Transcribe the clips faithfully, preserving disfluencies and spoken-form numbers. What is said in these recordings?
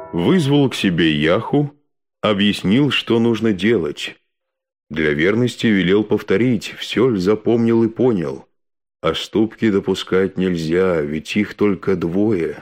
Вызвал к себе Яху, объяснил, что нужно делать. Для верности велел повторить, все ль запомнил и понял. Ошибки допускать нельзя, ведь их только двое.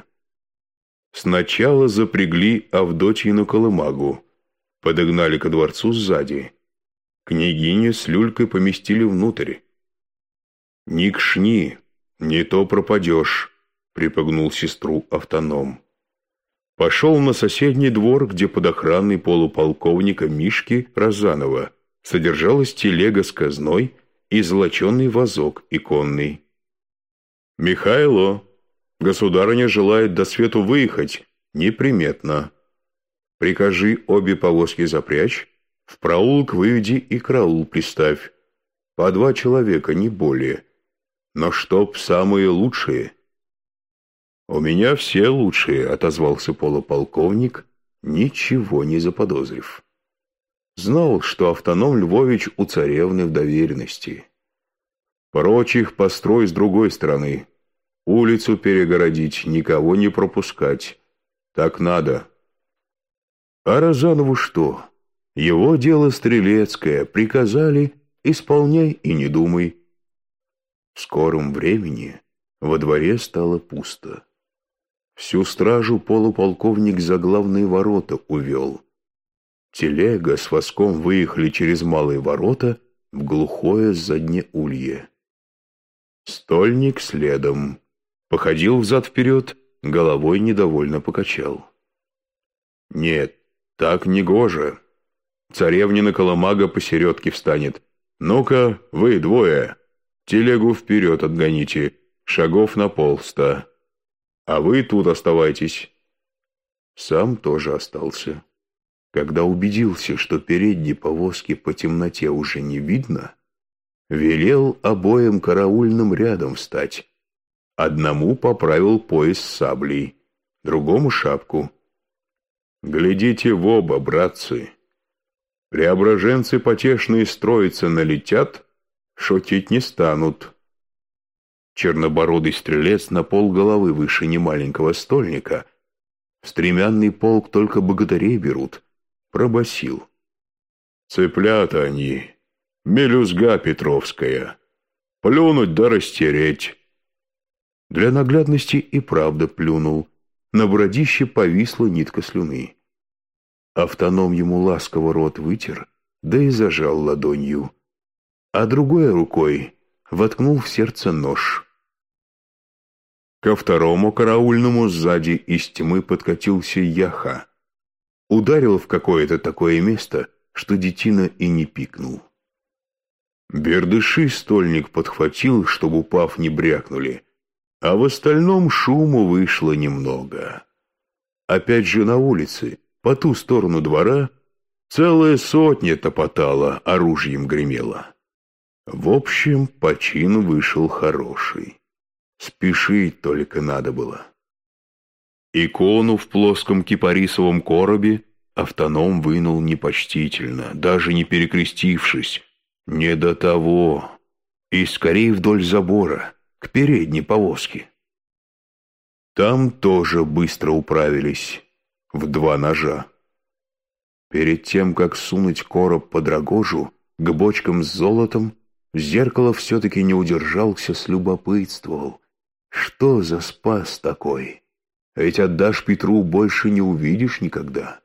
Сначала запрягли Авдотьину колымагу, подогнали ко дворцу сзади. Княгиню с люлькой поместили внутрь. «Не кшни, не то пропадешь», — припугнул сестру автоном. Пошел на соседний двор, где под охраной полуполковника Мишки Розанова содержалась телега с казной и золоченый вазок иконный. «Михайло, государыня желает до свету выехать, неприметно. Прикажи обе повозки запрячь, в проулок выведи и караул приставь. По два человека, не более, но чтоб самые лучшие». «У меня все лучшие», — отозвался полуполковник, ничего не заподозрив. Знал, что автоном Львович у царевны в доверенности. «Прочих построй с другой стороны. Улицу перегородить, никого не пропускать. Так надо». А Розанову что? Его дело стрелецкое. Приказали — исполняй и не думай. В скором времени во дворе стало пусто. Всю стражу полуполковник за главные ворота увел. Телега с воском выехали через малые ворота в глухое заднеулье. Стольник следом. Походил взад-вперед, головой недовольно покачал. «Нет, так не гоже. Царевнина колымага посередке встанет. Ну-ка, вы двое, телегу вперед отгоните, шагов на полста. А вы тут оставайтесь». Сам тоже остался. Когда убедился, что передней повозки по темноте уже не видно, велел обоим караульным рядом встать. Одному поправил пояс с саблей, другому шапку. «Глядите в оба, братцы. Преображенцы потешные строиться налетят, шутить не станут». Чернобородый стрелец на полголовы выше немаленького стольника. В стремянный полк только богатырей берут. Пробасил. «Цыплята они, мелюзга петровская. Плюнуть да растереть». Для наглядности и правда плюнул. На бородище повисла нитка слюны. Автоном ему ласково рот вытер, да и зажал ладонью. А другой рукой воткнул в сердце нож. Ко второму караульному сзади из тьмы подкатился Яха. Ударил в какое-то такое место, что детина и не пикнул. Бердыши стольник подхватил, чтобы, упав, не брякнули, а в остальном шуму вышло немного. Опять же на улице, по ту сторону двора, целая сотня топотала, оружием гремела. В общем, почин вышел хороший. Спешить только надо было. Икону в плоском кипарисовом коробе автоном вынул непочтительно, даже не перекрестившись. Не до того. И скорее вдоль забора, к передней повозке. Там тоже быстро управились, в два ножа. Перед тем, как сунуть короб под рогожу к бочкам с золотом, в зеркало все-таки не удержался, слюбопытствовал. Что за спас такой? Ведь отдашь Петру, больше не увидишь никогда.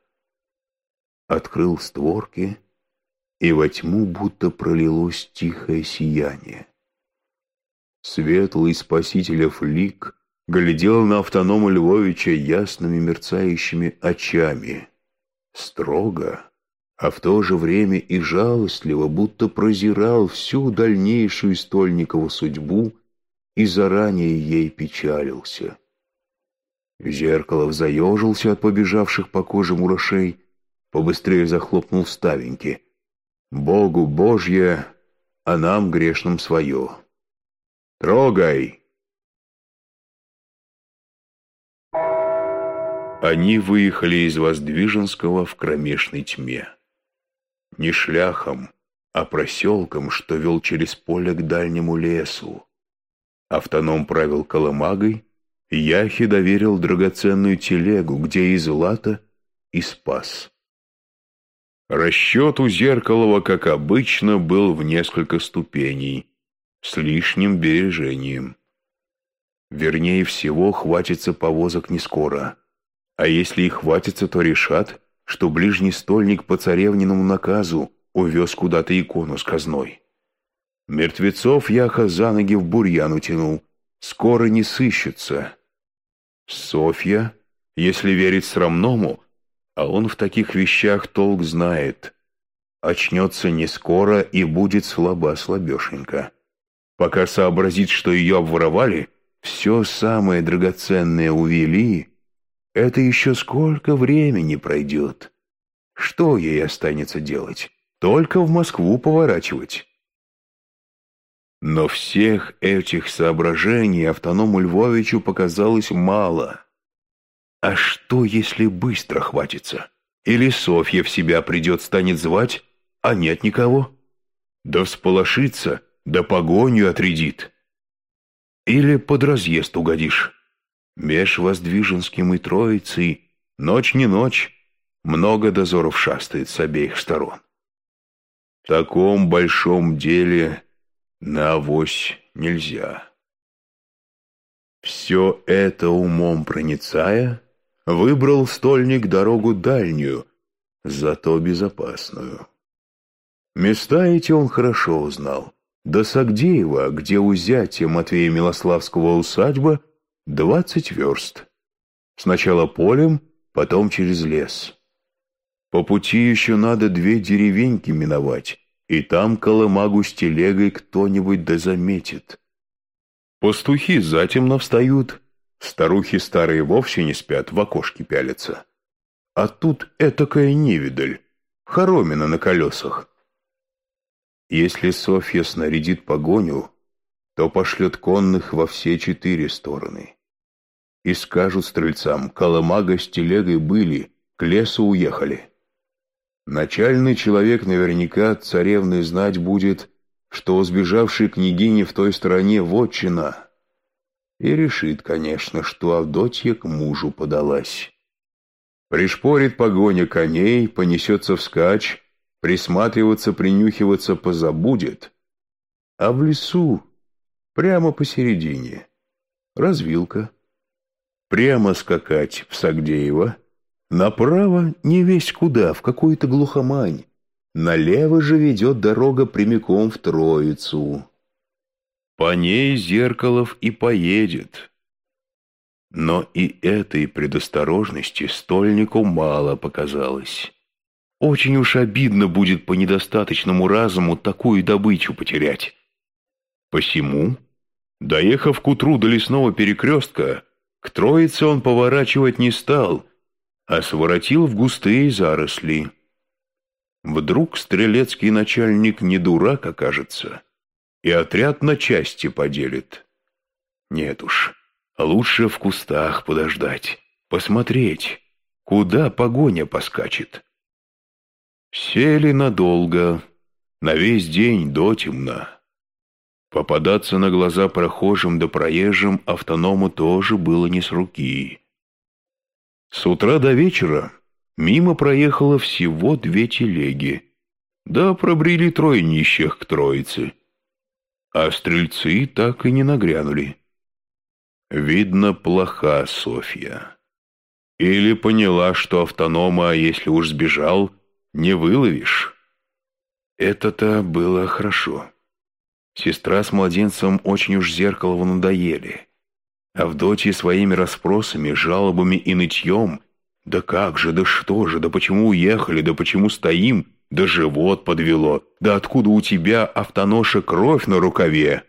Открыл створки, и во тьму будто пролилось тихое сияние. Светлый спасителев лик глядел на автонома Львовича ясными мерцающими очами. Строго, а в то же время и жалостливо, будто прозирал всю дальнейшую стольникову судьбу и заранее ей печалился. Зеркалов заежился от побежавших по коже мурашей, побыстрее захлопнул ставеньки. Богу Божье, а нам грешным свое. Трогай! Они выехали из Воздвиженского в кромешной тьме. Не шляхом, а проселком, что вел через поле к дальнему лесу. Автоном правил колымагой, Яхе доверил драгоценную телегу, где и злато, и спас. Расчет у Зеркалова, как обычно, был в несколько ступеней, с лишним бережением. Вернее всего, хватится повозок не скоро. А если и хватится, то решат, что ближний стольник по царевниному наказу увез куда-то икону с казной. Мертвецов Яха за ноги в бурьян утянул, скоро не сыщутся. Софья, если верить срамному, а он в таких вещах толк знает, очнется не скоро и будет слаба-слабешенька. Пока сообразит, что ее обворовали, все самое драгоценное увели, это еще сколько времени пройдет. Что ей останется делать? Только в Москву поворачивать. Но всех этих соображений автоному Львовичу показалось мало. А что, если быстро хватится? Или Софья в себя придет, станет звать, а нет никого? Да всполошится, да погоню отрядит. Или под разъезд угодишь. Меж Воздвиженским и Троицей ночь не ночь, много дозоров шастает с обеих сторон. В таком большом деле на авось нельзя. Все это умом проницая, выбрал стольник дорогу дальнюю, зато безопасную. Места эти он хорошо узнал. До Сагдеева, где у зятя Матвея Милославского усадьба, двадцать верст. Сначала полем, потом через лес. По пути еще надо две деревеньки миновать, и там колымагу с телегой кто-нибудь да заметит. Пастухи затемно встают, старухи старые вовсе не спят, в окошки пялятся. А тут этакая невидаль, хоромина на колесах. Если Софья снарядит погоню, то пошлет конных во все четыре стороны. И скажут стрельцам, колымага с телегой были, к лесу уехали. Начальный человек наверняка от царевны знать будет, что у сбежавшей княгини в той стороне вотчина, и решит, конечно, что Авдотья к мужу подалась. Пришпорит погоня коней, понесется вскачь, присматриваться, принюхиваться позабудет, а в лесу, прямо посередине, развилка. Прямо скакать в Сагдеево, направо не весть куда, в какую-то глухомань, налево же ведет дорога прямиком в Троицу. По ней Зеркалов и поедет. Но и этой предосторожности стольнику мало показалось. Очень уж обидно будет по недостаточному разуму такую добычу потерять. Посему, доехав к утру до лесного перекрестка, к Троице он поворачивать не стал, а своротил в густые заросли. Вдруг стрелецкий начальник не дурак окажется и отряд на части поделит. Нет уж, лучше в кустах подождать, посмотреть, куда погоня поскачет. Сели надолго, на весь день дотемно. Попадаться на глаза прохожим да проезжим автоному тоже было не с руки. С утра до вечера мимо проехало всего две телеги, да пробрели трое нищих к Троице. А стрельцы так и не нагрянули. Видно, плоха Софья. Или поняла, что автонома, если уж сбежал, не выловишь. Это-то было хорошо. Сестра с младенцем очень уж Зеркалову надоели. Авдотья своими расспросами, жалобами и нытьем, да как же, да что же, да почему уехали, да почему стоим, да живот подвело, да откуда у тебя, автоноша, кровь на рукаве.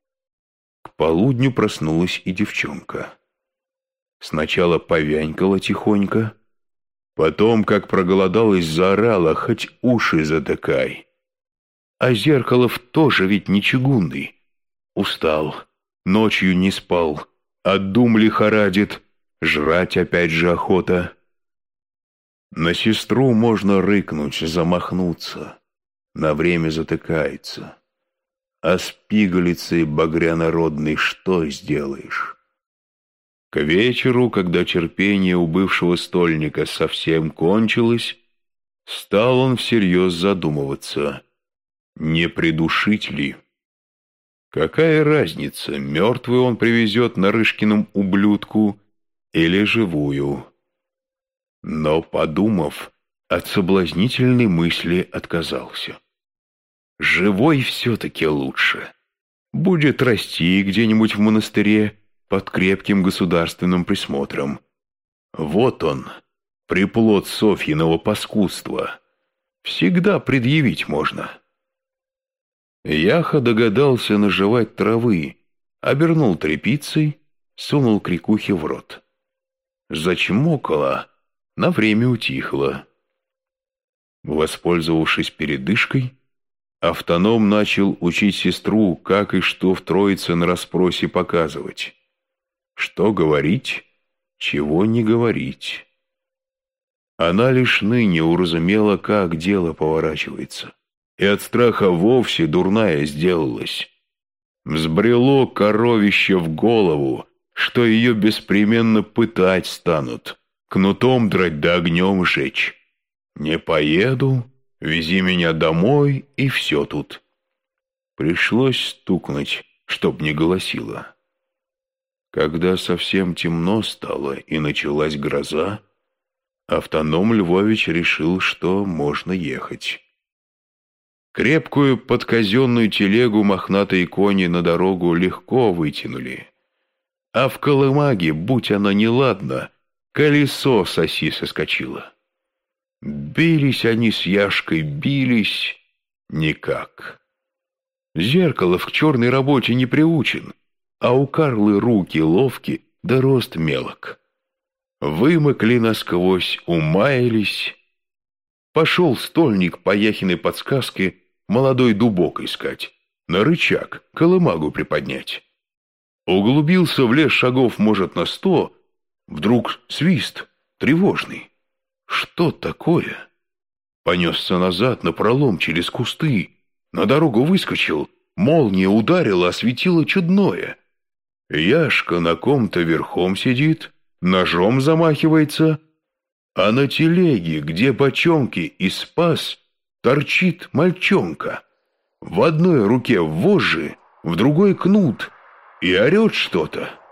К полудню проснулась и девчонка. Сначала повянькала тихонько, потом, как проголодалась, заорала, хоть уши затыкай. А Зеркалов тоже ведь не чугунный. Устал, ночью не спал, от дум лихорадит, жрать опять же охота. На сестру можно рыкнуть, замахнуться, на время затыкается. А с пигалицей багрянородной что сделаешь? К вечеру, когда терпение у бывшего стольника совсем кончилось, стал он всерьез задумываться, не придушить ли. Какая разница, мертвый он привезет Нарышкиным ублюдку или живую? Но, подумав, от соблазнительной мысли отказался. Живой все-таки лучше. Будет расти где-нибудь в монастыре под крепким государственным присмотром. Вот он, приплод Софьиного паскудства. Всегда предъявить можно. Яха догадался нажевать травы, обернул тряпицей, сунул крикухе в рот. Зачмокала, на время утихла. Воспользовавшись передышкой, автоном начал учить сестру, как и что в Троице на расспросе показывать. Что говорить, чего не говорить. Она лишь ныне уразумела, как дело поворачивается, и от страха вовсе дурная сделалась. Взбрело коровище в голову, что ее беспременно пытать станут, кнутом драть да огнем жечь. Не поеду, вези меня домой, и все тут. Пришлось стукнуть, чтоб не голосила. Когда совсем темно стало и началась гроза, автоном Львович решил, что можно ехать. Крепкую подказенную телегу мохнатые кони на дорогу легко вытянули. А в колымаге, будь она неладна, колесо с оси соскочило. Бились они с Яшкой, бились никак. Зеркало в черной работе не приучен, а у Карлы руки ловки да рост мелок. Вымокли насквозь, умаялись. Пошел стольник по Яхиной подсказке молодой дубок искать, на рычаг колымагу приподнять. Углубился в лес шагов, может, на сто, вдруг свист тревожный. Что такое? Понесся назад напролом через кусты, на дорогу выскочил, молния ударила, осветила чудное. Яшка на ком-то верхом сидит, ножом замахивается, а на телеге, где бочонки и спас, торчит мальчонка. В одной руке вожжи, в другой кнут, и орет что-то.